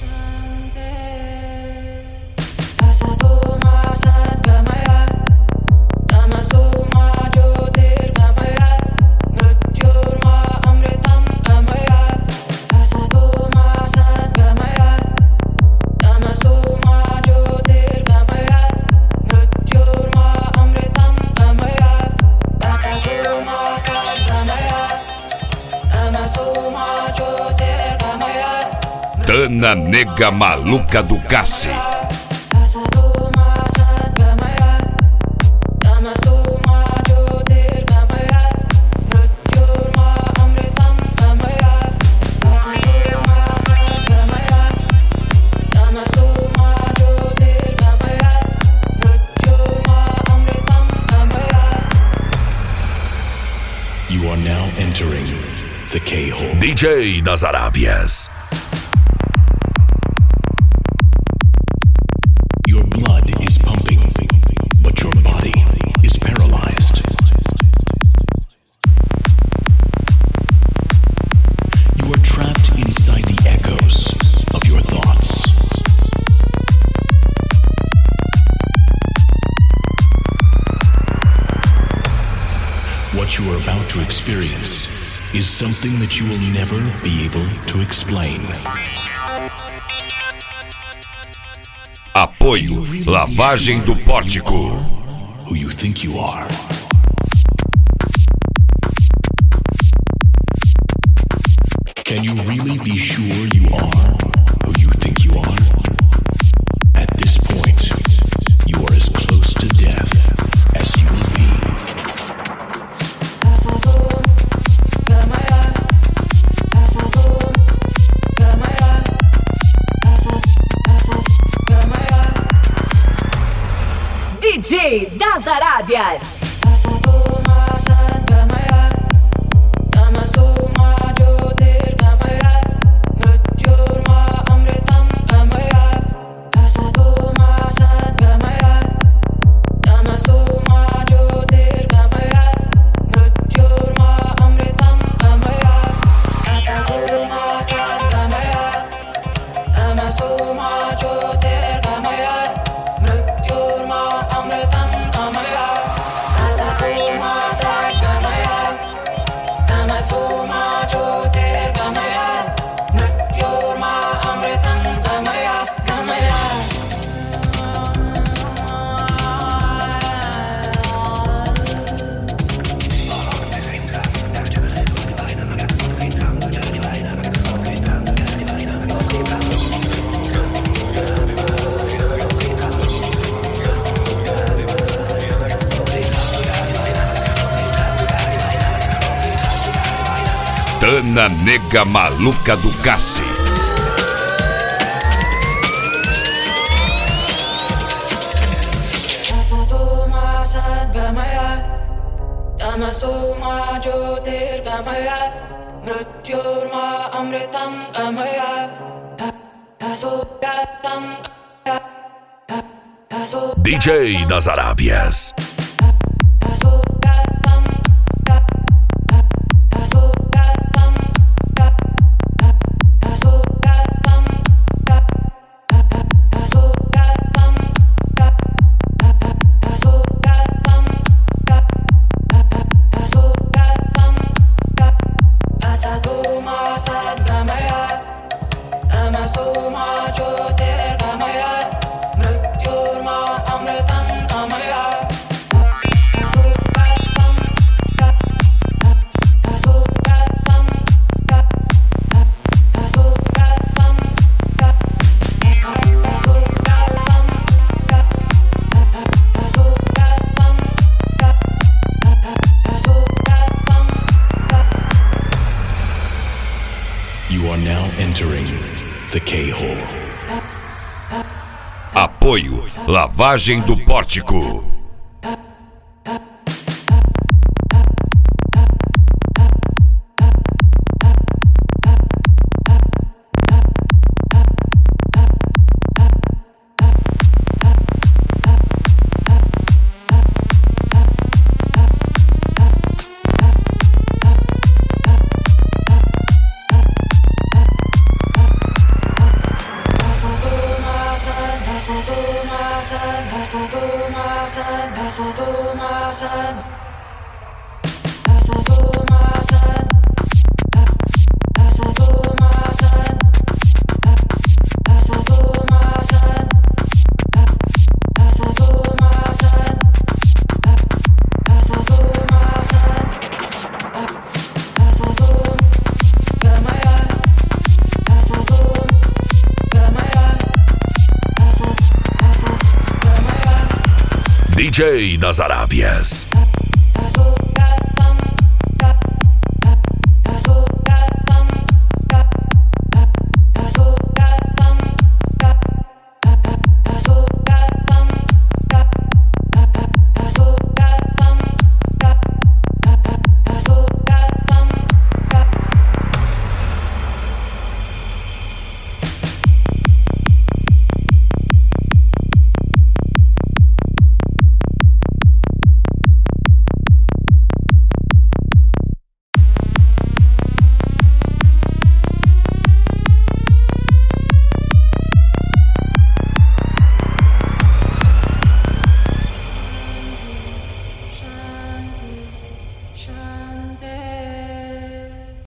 Dana Nega Maluca do Cassi. You are now entering the K-hole. DJ das Arábias. Your blood is pumping, but your body is paralyzed. You are trapped inside the echoes of your thoughts. What you are about to experience is something that you will never be able to explain. Apoio Lavagem do Pórtico. Who you think you are. Can you really be sure you are who you think you are? At this point, you are as close to death as you will be. DJ das Arábias. Dana Nega Maluca do Cassi. DJ das Arábias. You are now entering the K-hole. Apoio Lavagem do Pórtico. DJ das Arábias.